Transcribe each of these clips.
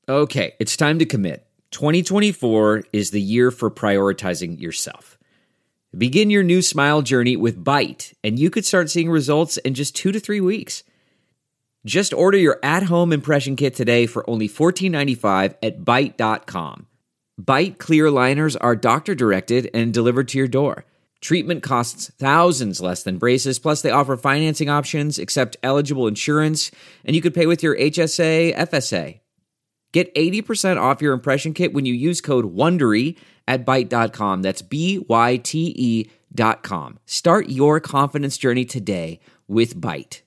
Okay, it's time to commit. 2024 is the year for prioritizing yourself. Begin your new smile journey with Byte, and you could start seeing results in just 2 to 3 weeks. Just order your at-home impression kit today for only $14.95 at Byte.com. Byte clear liners are doctor-directed and delivered to your door. Treatment costs thousands less than braces, plus they offer financing options, accept eligible insurance, and you could pay with your HSA, FSA. Get 80% off your impression kit when you use code WONDERY at Byte.com. That's BYTE.com. Start your confidence journey today with Byte.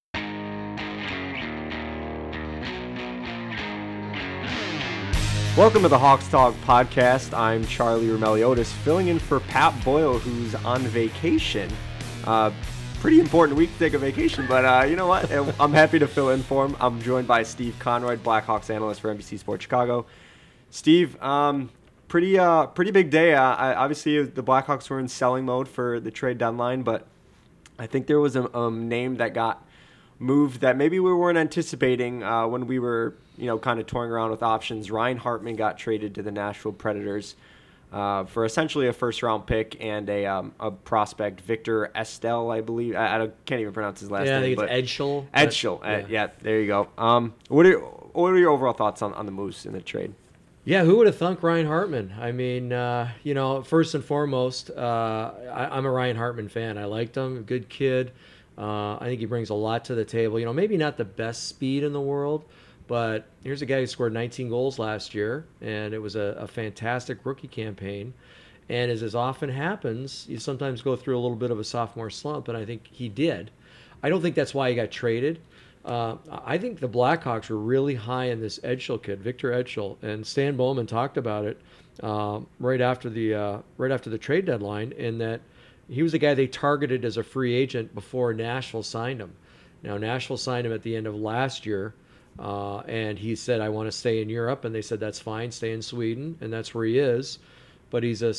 Welcome to the Hawks Talk podcast. I'm Charlie Romeliotis, filling in for Pat Boyle, who's on vacation. Pretty important week to take a vacation, but you know what? I'm happy to fill in for him. I'm joined by Steve Conroy, Blackhawks analyst for NBC Sports Chicago. Steve, pretty big day. Obviously, the Blackhawks were in selling mode for the trade deadline, but I think there was a name that got moved that maybe we weren't anticipating when we were, kind of toying around with options. Ryan Hartman got traded to the Nashville Predators for essentially a first-round pick and a prospect, Victor Estelle, I believe. I can't even pronounce his last name. I think it's Edschel. Edschel, yeah, there you go. What are your overall thoughts on the moves in the trade? Yeah, who would have thunk Ryan Hartman? I mean, first and foremost, I'm a Ryan Hartman fan. I liked him, good kid. I think he brings a lot to the table. Maybe not the best speed in the world, but here's a guy who scored 19 goals last year, and it was a fantastic rookie campaign. And as often happens, you sometimes go through a little bit of a sophomore slump, and I think he did. I don't think that's why he got traded. I think the Blackhawks were really high in this Edschel kid, Victor Edschel, and Stan Bowman talked about it right after the trade deadline, in that he was the guy they targeted as a free agent before Nashville signed him. Now, Nashville signed him at the end of last year, and he said, I want to stay in Europe, and they said, that's fine, stay in Sweden, and that's where he is. But he's a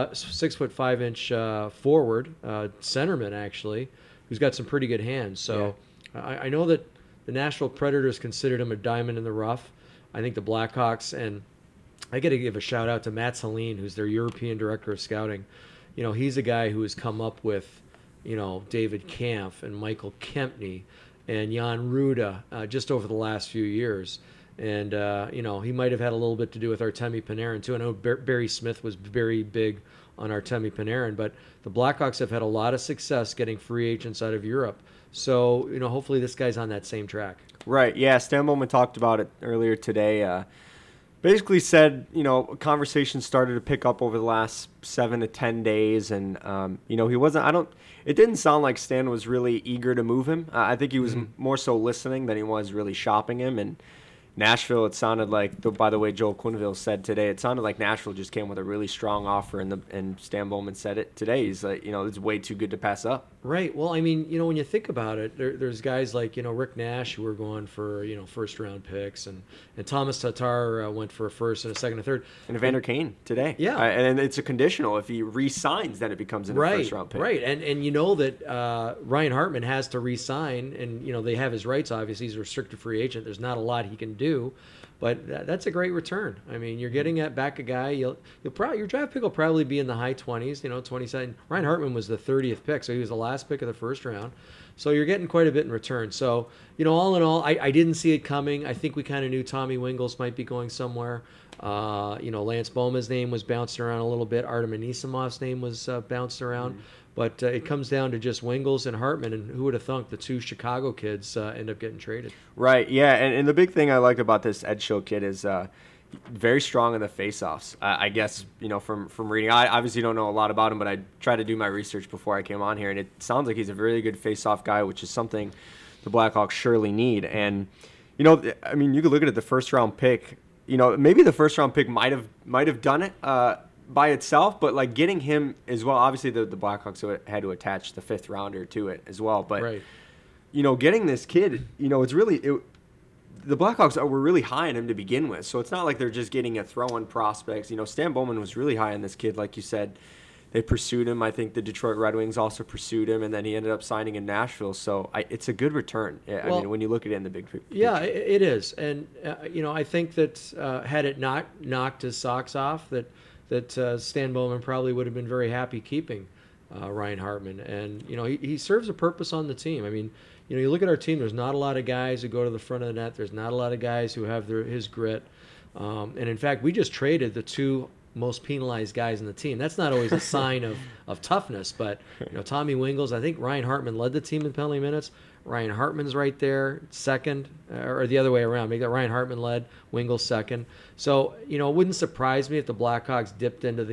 6'5" forward, centerman, actually, who's got some pretty good hands. So yeah. I know that the Nashville Predators considered him a diamond in the rough. I think the Blackhawks, and I got to give a shout-out to Matt Helene, who's their European director of scouting. He's a guy who has come up with, David Kampf and Michael Kempney and Jan Ruda just over the last few years. And, he might have had a little bit to do with Artemi Panarin, too. I know Barry Smith was very big on Artemi Panarin, but the Blackhawks have had a lot of success getting free agents out of Europe. So, hopefully this guy's on that same track. Right, yeah. Stan Bowman talked about it earlier today. Basically said, conversations started to pick up over the last 7 to 10 days. And, he wasn't, it didn't sound like Stan was really eager to move him. I think he was more so listening than he was really shopping him. And Nashville, it sounded like, by the way, Joel Quenneville said today, it sounded like Nashville just came with a really strong offer. And Stan Bowman said it today. He's like, it's way too good to pass up. Right. Well, I mean, when you think about it, there's guys like, Rick Nash who were going for, first-round picks. And Thomas Tatar went for a first and a second and third. And Evander Kane today. Yeah. And it's a conditional. If he re-signs, then it becomes a first-round pick. Right. And that Ryan Hartman has to re-sign. And, they have his rights, obviously. He's a restricted free agent. There's not a lot he can do. But that's a great return. I mean, you're getting back a guy. Your draft pick will probably be in the high 20s, 27. Ryan Hartman was the 30th pick, so he was the last pick of the first round. So you're getting quite a bit in return. So, all in all, I didn't see it coming. I think we kind of knew Tommy Wingels might be going somewhere. Lance Bowman's name was bouncing around a little bit. Artem Anisimov's name was bounced around. But it comes down to just Wingels and Hartman, and who would have thunk the two Chicago kids end up getting traded? Right, yeah, and the big thing I liked about this Edschel kid is very strong in the faceoffs. I guess, from reading, I obviously don't know a lot about him, but I tried to do my research before I came on here, and it sounds like he's a really good faceoff guy, which is something the Blackhawks surely need. And, you could look at it, the first-round pick. Maybe the first-round pick might have done it by itself, but getting him as well. Obviously, the Blackhawks had to attach the fifth rounder to it as well. But right. Getting this kid, it's really the Blackhawks were really high on him to begin with. So it's not like they're just getting a throw-in prospects. Stan Bowman was really high on this kid, like you said. they pursued him. I think the Detroit Red Wings also pursued him, and then he ended up signing in Nashville. So it's a good return. I mean, when you look at it in the big picture. Yeah, it is. And, I think that had it not knocked his socks off, that Stan Bowman probably would have been very happy keeping Ryan Hartman. And, he serves a purpose on the team. I mean, you look at our team, there's not a lot of guys who go to the front of the net. There's not a lot of guys who have his grit. And, in fact, we just traded the two most penalized guys in the team. That's not always a sign of toughness, but Tommy Wingels, I think Ryan Hartman led the team in penalty minutes. Ryan Hartman's right there, second, or the other way around. Make that Ryan Hartman led, Wingels second. So it wouldn't surprise me if the Blackhawks dipped into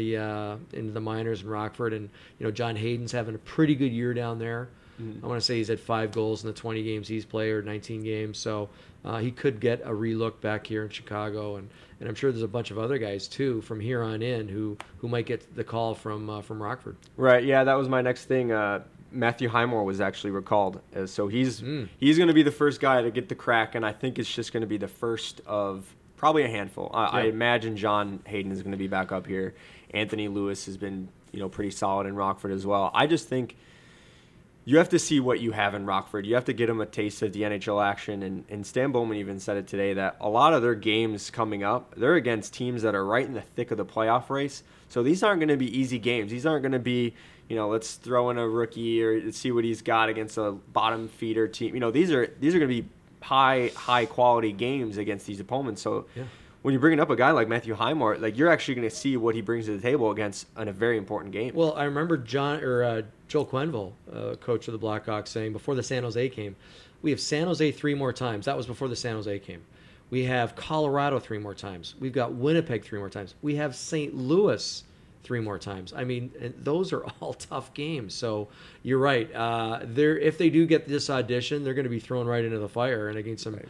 the minors in Rockford, and John Hayden's having a pretty good year down there. I want to say he's had 5 goals in the 20 games he's played, or 19 games. So he could get a relook back here in Chicago, and I'm sure there's a bunch of other guys too from here on in who might get the call from Rockford. Right. Yeah, that was my next thing. Matthew Highmore was actually recalled, so he's going to be the first guy to get the crack, and I think it's just going to be the first of probably a handful. I imagine John Hayden is going to be back up here. Anthony Lewis has been pretty solid in Rockford as well. I just think you have to see what you have in Rockford. You have to get them a taste of the NHL action. And Stan Bowman even said it today that a lot of their games coming up, they're against teams that are right in the thick of the playoff race. So these aren't going to be easy games. These aren't going to be, let's throw in a rookie or see what he's got against a bottom feeder team. These are going to be high quality games against these opponents. So when you're bringing up a guy like Matthew Highmore, you're actually going to see what he brings to the table against in a very important game. Well, I remember Joel Quenneville, coach of the Blackhawks, saying before the San Jose game, we have San Jose 3 more times. That was before the San Jose game. We have Colorado 3 more times. We've got Winnipeg 3 more times. We have St. Louis 3 more times. I mean, those are all tough games. So you're right. If they do get this audition, they're going to be thrown right into the fire and against some,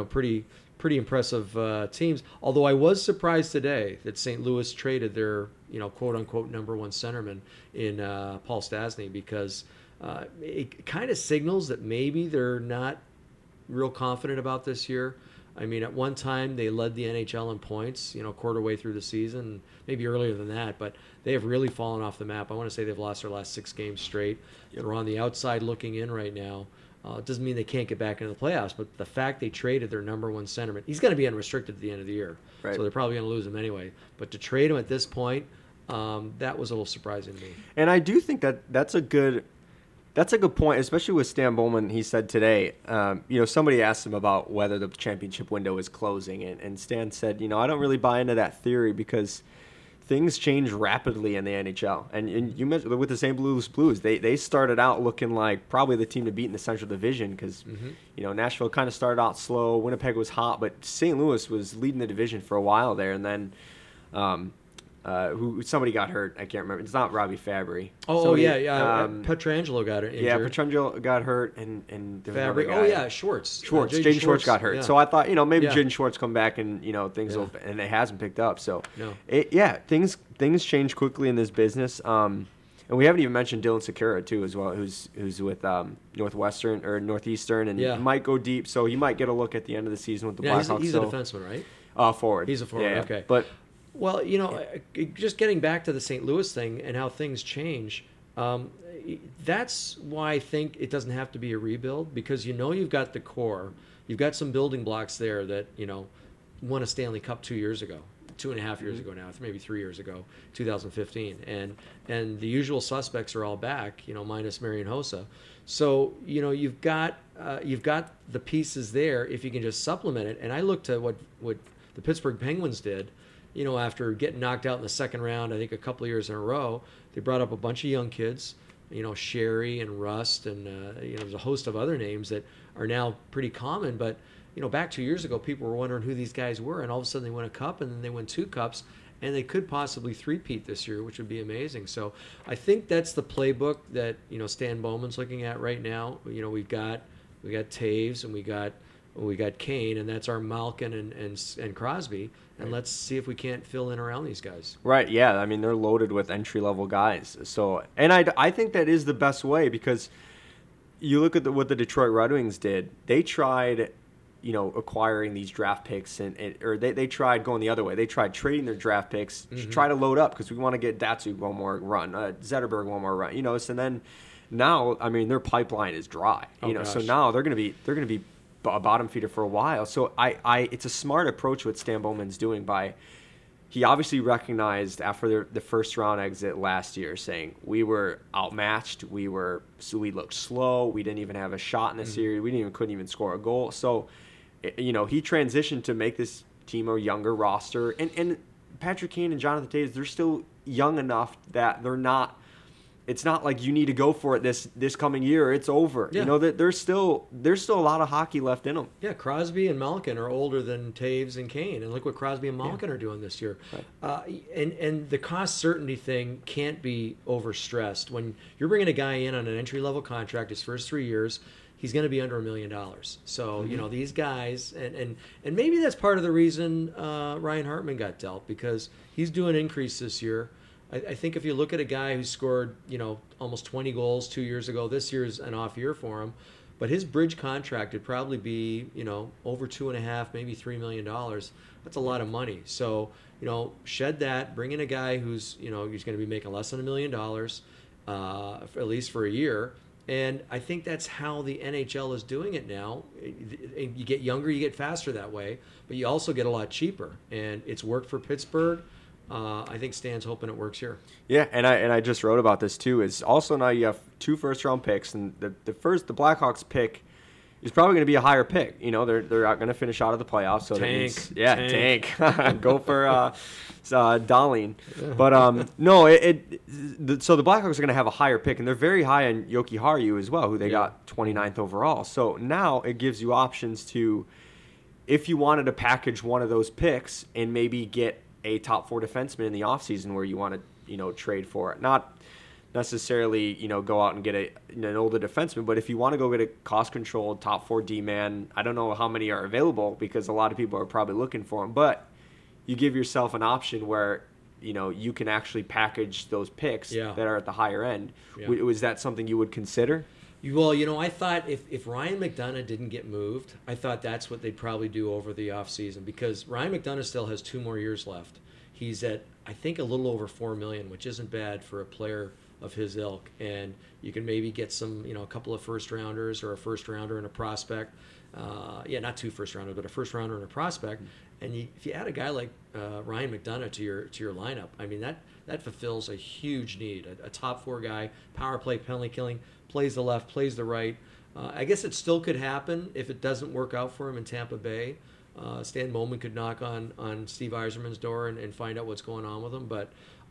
pretty impressive teams. Although I was surprised today that St. Louis traded their, quote unquote number 1 centerman in Paul Stastny, because it kind of signals that maybe they're not real confident about this year. I mean, at one time they led the NHL in points, quarter way through the season, maybe earlier than that, but they have really fallen off the map. I want to say they've lost their last 6 games straight. They're on the outside looking in right now. It doesn't mean they can't get back into the playoffs, but the fact they traded their number 1 centerman, he's going to be unrestricted at the end of the year, right. So they're probably going to lose him anyway. But to trade him at this point, that was a little surprising to me. And I do think that's a good point, especially with Stan Bowman. He said today, somebody asked him about whether the championship window is closing, and Stan said, I don't really buy into that theory because things change rapidly in the NHL. And you mentioned with the St. Louis Blues, they started out looking like probably the team to beat in the Central Division because, Nashville kind of started out slow. Winnipeg was hot, but St. Louis was leading the division for a while there. And then somebody got hurt. I can't remember. It's not Robbie Fabry. Pietrangelo got injured. Yeah, Pietrangelo got hurt, and Fabry. Schwartz. Jaden Schwartz got hurt. Yeah. So I thought, maybe Jaden Schwartz come back and things will, and it hasn't picked up. So things change quickly in this business. And we haven't even mentioned Dylan Sikura too as well, who's with Northwestern or Northeastern, and might go deep. So he might get a look at the end of the season with the Blackhawks. He's a defenseman, right? Forward. He's a forward. Yeah, okay, but. Well, just getting back to the St. Louis thing and how things change, that's why I think it doesn't have to be a rebuild, because you've got the core, you've got some building blocks there that won a Stanley Cup 2 years ago, 2.5 years ago now, maybe 3 years ago, 2015, and the usual suspects are all back, minus Marian Hossa. So you've got the pieces there if you can just supplement it. And I looked at what the Pittsburgh Penguins did. After getting knocked out in the second round, I think a couple of years in a row, they brought up a bunch of young kids, Sherry and Rust, and there's a host of other names that are now pretty common. But back 2 years ago, people were wondering who these guys were, and all of a sudden they win a cup, and then they win 2 cups, and they could possibly three-peat this year, which would be amazing. So I think that's the playbook that Stan Bowman's looking at right now. We've got Taves, and we got Kane, and that's our Malkin and Crosby. And let's see if we can't fill in around these guys. Right, yeah. I mean, they're loaded with entry-level guys. So, and I think that is the best way, because you look at what the Detroit Red Wings did. They tried, acquiring these draft picks or they tried going the other way. They tried trading their draft picks to try to load up because we want to get Datsuk one more run, Zetterberg one more run, so then now, I mean, their pipeline is dry, so now they're going to be a bottom feeder for a while. So it's a smart approach what Stan Bowman's doing he obviously recognized after the first round exit last year, saying we were outmatched, we looked slow, we didn't even have a shot in the series, couldn't even score a goal. So, he transitioned to make this team a younger roster, and Patrick Kane and Jonathan Toews, they're still young enough that they're not. It's not like you need to go for it this coming year. It's over. Yeah. That there's still a lot of hockey left in them. Yeah, Crosby and Malkin are older than Toews and Kane, and look what Crosby and Malkin are doing this year. Right. And the cost certainty thing can't be overstressed. When you're bringing a guy in on an entry level contract, his first 3 years, he's going to be under $1 million. So these guys, and maybe that's part of the reason Ryan Hartman got dealt, because he's doing an increase this year. I think if you look at a guy who scored, almost 20 goals 2 years ago, this year's an off year for him, but his bridge contract would probably be, over $2.5, maybe $3 million. That's a lot of money. So, shed that, bring in a guy who's, he's going to be making less than $1 million, at least for a year. And I think that's how the NHL is doing it now. You get younger, you get faster that way, but you also get a lot cheaper. And it's worked for Pittsburgh. I think Stan's hoping it works here. Yeah, and I just wrote about this too. Is also now you have 2 first-round picks, and the Blackhawks pick is probably going to be a higher pick. They're going to finish out of the playoffs, so tank. That means, tank. Go for Dahlin. But no, so the Blackhawks are going to have a higher pick, and they're very high on Yoki Haru as well, who they got 29th overall. So now it gives you options to, if you wanted to package one of those picks and maybe get a top 4 defenseman in the offseason where you want to, trade for it. Not necessarily, go out and get an older defenseman, but if you want to go get a cost-controlled top 4 D-man, I don't know how many are available because a lot of people are probably looking for them, but you give yourself an option where, you can actually package those picks that are at the higher end. Yeah. Was that something you would consider? Well, I thought if Ryan McDonagh didn't get moved, I thought that's what they'd probably do over the offseason, because Ryan McDonagh still has 2 more years left. He's at, I think, a little over $4 million, which isn't bad for a player of his ilk. And you can maybe get some, a couple of first-rounders or a first-rounder and a prospect. Not 2 first-rounders, but a first-rounder and a prospect. And if you add a guy like Ryan McDonagh to your lineup, I mean, that fulfills a huge need. A top 4 guy, power play, penalty killing, plays the left, plays the right. I guess it still could happen if it doesn't work out for him in Tampa Bay. Stan Bowman could knock on Steve Yzerman's door and find out what's going on with him. But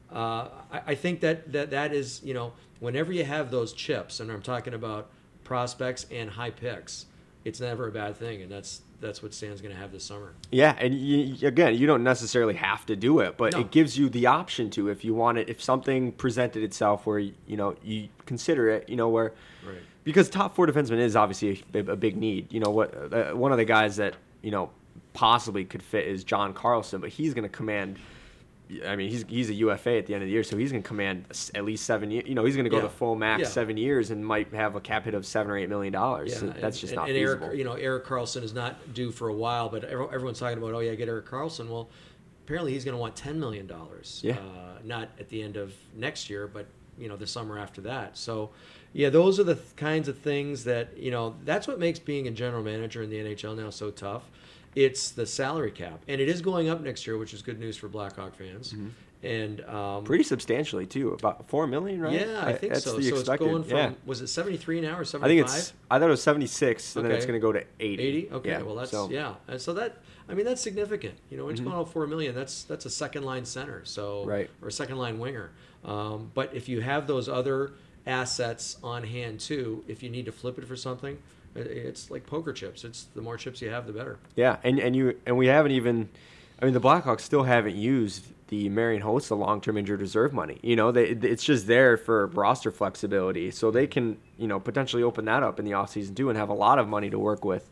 I think that is, whenever you have those chips, and I'm talking about prospects and high picks, it's never a bad thing, and that's what Stan's going to have this summer. Yeah, and you don't necessarily have to do it, but it gives you the option to, if you want it, if something presented itself where you consider it, where right. Because top 4 defenseman is obviously a big need. One of the guys that possibly could fit is John Carlson, but he's going to command. I mean, he's a UFA at the end of the year, so he's going to command at least 7 years. He's going to go the full max 7 years and might have a cap hit of $7 or $8 million. So that's just not feasible. Erik Karlsson is not due for a while, but everyone's talking about, get Erik Karlsson. Well, apparently he's going to want $10 million. Not at the end of next year, but the summer after that. So, those are the kinds of things that that's what makes being a general manager in the NHL now so tough. It's the salary cap, and it is going up next year, which is good news for Blackhawk fans. Mm-hmm. And pretty substantially too, about $4 million, right? Yeah, I think so. So it's going from was it 73 now or 75? I thought it was 76, and then it's going to go to 80. 80? Okay, well that's and so that's significant. When it's going up $4 million, that's a second line center, or a second line winger. But if you have those other assets on hand too, if you need to flip it for something. It's like poker chips. It's the more chips you have, the better. Yeah, and we haven't even. I mean, the Blackhawks still haven't used the Marian Hossa long-term injured reserve money. It's just there for roster flexibility, so they can potentially open that up in the offseason too, and have a lot of money to work with.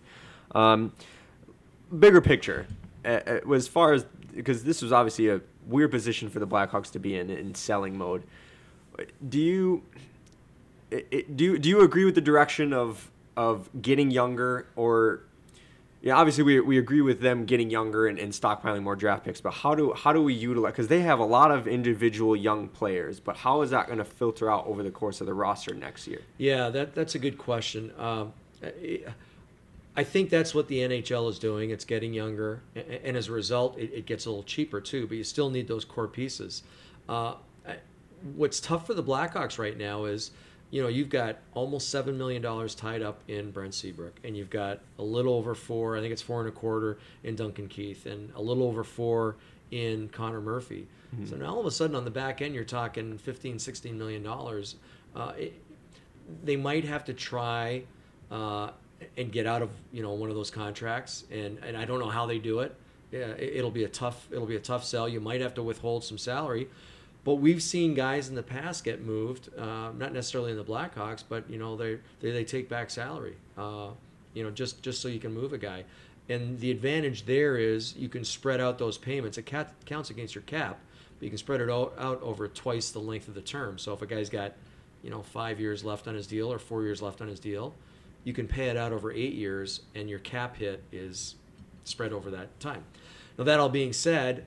Bigger picture, as far as, because this was obviously a weird position for the Blackhawks to be in selling mode. Do you agree with the direction of getting younger, or Yeah, obviously we agree with them getting younger and stockpiling more draft picks, but how do we utilize, because they have a lot of individual young players, but how is that going to filter out over the course of the roster next year? Yeah, that's a good question. I think that's what the NHL is doing. It's getting younger, and as a result, it gets a little cheaper too. But you still need those core pieces. What's tough for the Blackhawks right now is, you've got almost $7 million tied up in Brent Seabrook, and you've got a little over $4, I think it's $4.25 in Duncan Keith, and a little over $4 in Connor Murphy. Mm-hmm. So now all of a sudden on the back end, you're talking $15-16 million. They might have to try and get out of one of those contracts, and I don't know how they do it. Yeah, it'll be a tough sell. You might have to withhold some salary. But we've seen guys in the past get moved, not necessarily in the Blackhawks, but they take back salary, just so you can move a guy. And the advantage there is you can spread out those payments. It counts against your cap, but you can spread it out over twice the length of the term. So if a guy's got 5 years left on his deal or 4 years left on his deal, you can pay it out over 8 years, and your cap hit is spread over that time. Now that all being said,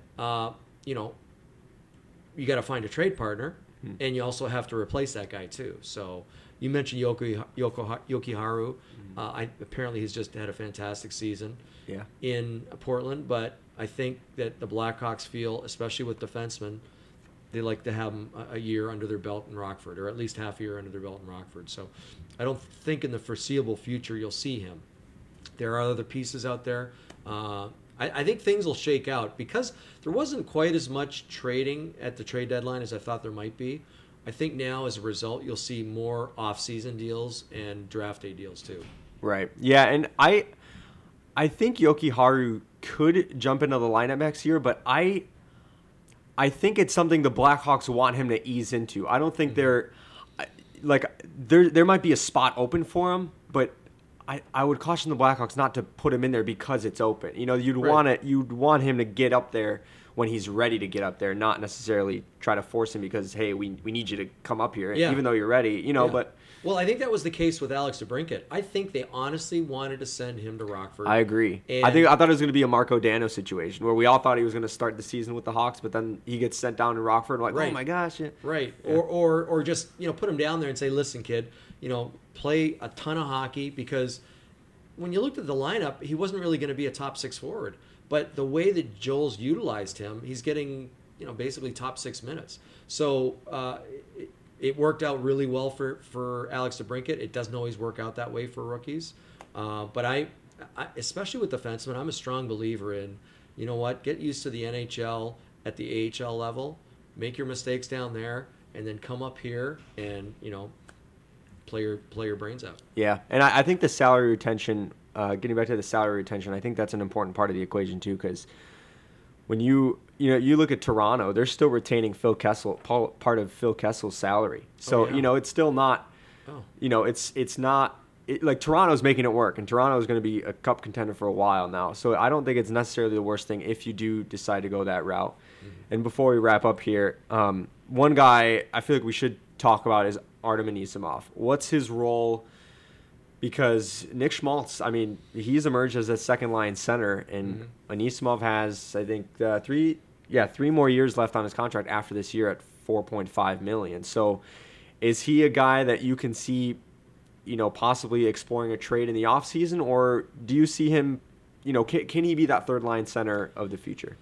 you got to find a trade partner, and you also have to replace that guy too. So you mentioned Jokiharju. Apparently he's just had a fantastic season in Portland, but I think that the Blackhawks feel, especially with defensemen, they like to have them a year under their belt in Rockford, or at least half a year under their belt in Rockford. So I don't think in the foreseeable future you'll see him. There are other pieces out there. I think things will shake out because there wasn't quite as much trading at the trade deadline as I thought there might be. I think now, as a result, you'll see more off-season deals and draft day deals too. Right. Yeah, and I think Jokiharju could jump into the lineup next year, but I think it's something the Blackhawks want him to ease into. I don't think there might be a spot open for him, but I would caution the Blackhawks not to put him in there because it's open. You'd want him to get up there when he's ready to get up there, not necessarily try to force him because, hey, we need you to come up here, even though you're ready. But well, I think that was the case with Alex DeBrincat. I think they honestly wanted to send him to Rockford. I agree. I thought it was going to be a Marco Dano situation where we all thought he was going to start the season with the Hawks, but then he gets sent down to Rockford. Like, oh my gosh, right? Yeah. Or just put him down there and say, listen, kid, play a ton of hockey, because when you looked at the lineup, he wasn't really going to be a top 6 forward. But the way that Joel's utilized him, he's getting basically top 6 minutes. So it worked out really well for Alex DeBrincat. It doesn't always work out that way for rookies. But I especially with defensemen, I'm a strong believer in, get used to the NHL at the AHL level, make your mistakes down there, and then come up here and play your brains out. Yeah, and I think the salary retention, getting back to the salary retention, I think that's an important part of the equation too, because when you look at Toronto, they're still retaining Phil Kessel, part of Phil Kessel's salary. So it's still not, it's not like Toronto's making it work, and Toronto is going to be a cup contender for a while now. So I don't think it's necessarily the worst thing if you do decide to go that route. Mm-hmm. And before we wrap up here, one guy I feel like we should talk about is Artem Anisimov. What's his role? Because Nick Schmaltz, he's emerged as a second-line center, and Anisimov has, I think, 3 more years left on his contract after this year at $4.5 million. So is he a guy that you can see, possibly exploring a trade in the offseason, or do you see him, can he be that third-line center of the future?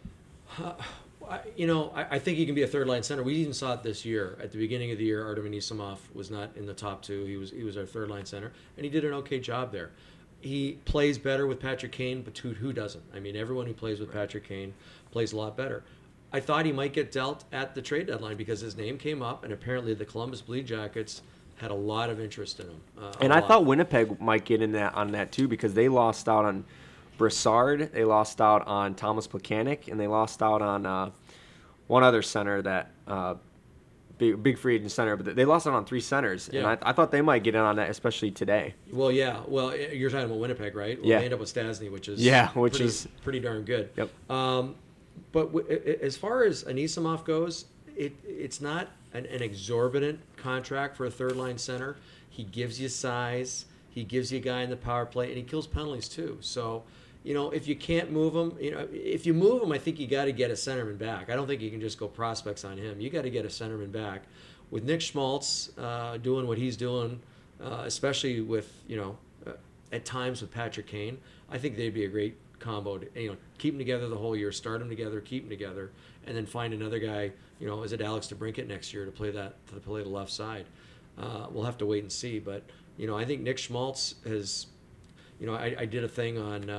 I think he can be a third line center. We even saw it this year. At the beginning of the year, Artem Anisimov was not in the top 2. He was our third line center, and he did an okay job there. He plays better with Patrick Kane, but who doesn't? Everyone who plays with Patrick Kane plays a lot better. I thought he might get dealt at the trade deadline because his name came up, and apparently the Columbus Blue Jackets had a lot of interest in him. I thought Winnipeg might get in on that too, because they lost out on Brassard, they lost out on Thomas Plekanec, and they lost out on one other center that big free agent center, but they lost out on 3 centers, and I thought they might get in on that, especially today. Well, yeah. Well, you're talking about Winnipeg, right? Well, they end up with Stastny, which is pretty darn good. Yep. But as far as Anisimov goes, it's not an exorbitant contract for a third line center. He gives you size. He gives you a guy in the power play, and he kills penalties too. So, if you can't move him, if you move him, I think you got to get a centerman back. I don't think you can just go prospects on him. You got to get a centerman back. With Nick Schmaltz doing what he's doing, especially with, at times with Patrick Kane, I think they'd be a great combo to, keep them together the whole year, start them together, keep them together, and then find another guy, is it Alex DeBrincat next year to play the left side? We'll have to wait and see, but, I think Nick Schmaltz has, I did a thing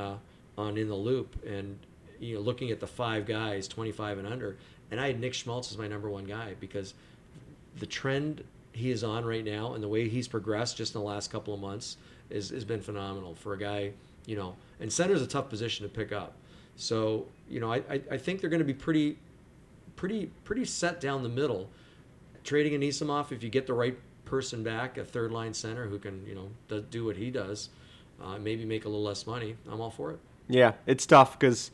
on In the Loop, and, looking at the 5 guys, 25 and under, and I had Nick Schmaltz as my number 1 guy because the trend he is on right now and the way he's progressed just in the last couple of months has been phenomenal for a guy, and center's a tough position to pick up. So, I think they're going to be pretty set down the middle. Trading Anisimov, if you get the right person back, a third line center who can, do what he does, maybe make a little less money, I'm all for it. Yeah, it's tough because,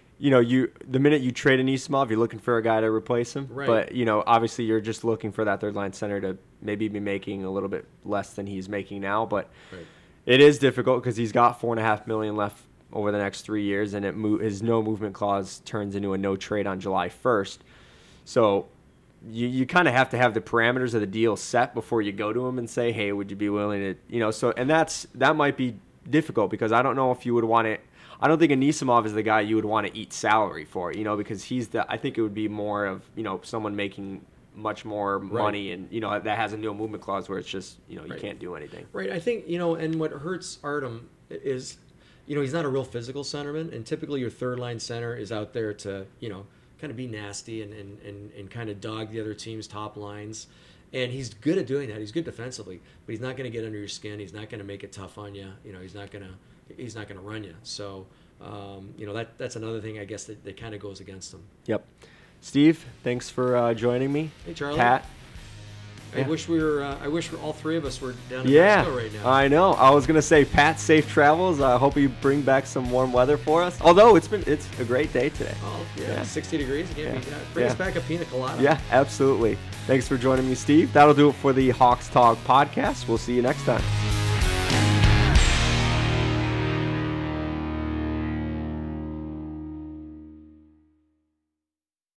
the minute you trade Anisimov, you're looking for a guy to replace him. Right. But, obviously you're just looking for that third line center to maybe be making a little bit less than he's making now. But right. It is difficult because he's got $4.5 million left over the next 3 years, and his no movement clause turns into a no trade on July 1st. So you kind of have to have the parameters of the deal set before you go to him and say, hey, would you be willing to, and that might be difficult because I don't know if you would want it. I don't think Anisimov is the guy you would want to eat salary for, because I think it would be more of, someone making much more money and, that has a no movement clause where it's just, you can't do anything. Right. I think, and what hurts Artem is, he's not a real physical centerman, and typically your third line center is out there to, kind of be nasty and kind of dog the other team's top lines. And he's good at doing that. He's good defensively, but he's not going to get under your skin. He's not going to make it tough on you. He's not going to run you. So, that's another thing I guess that kind of goes against him. Yep. Steve, thanks for joining me. Hey, Charlie. Pat. I wish all 3 of us were down in Mexico right now. I know. I was gonna say, Pat, safe travels. I hope you bring back some warm weather for us. Although it's a great day today. Oh yeah. 60 degrees. Bring us back a pina colada. Yeah, absolutely. Thanks for joining me, Steve. That'll do it for the Hawks Talk podcast. We'll see you next time.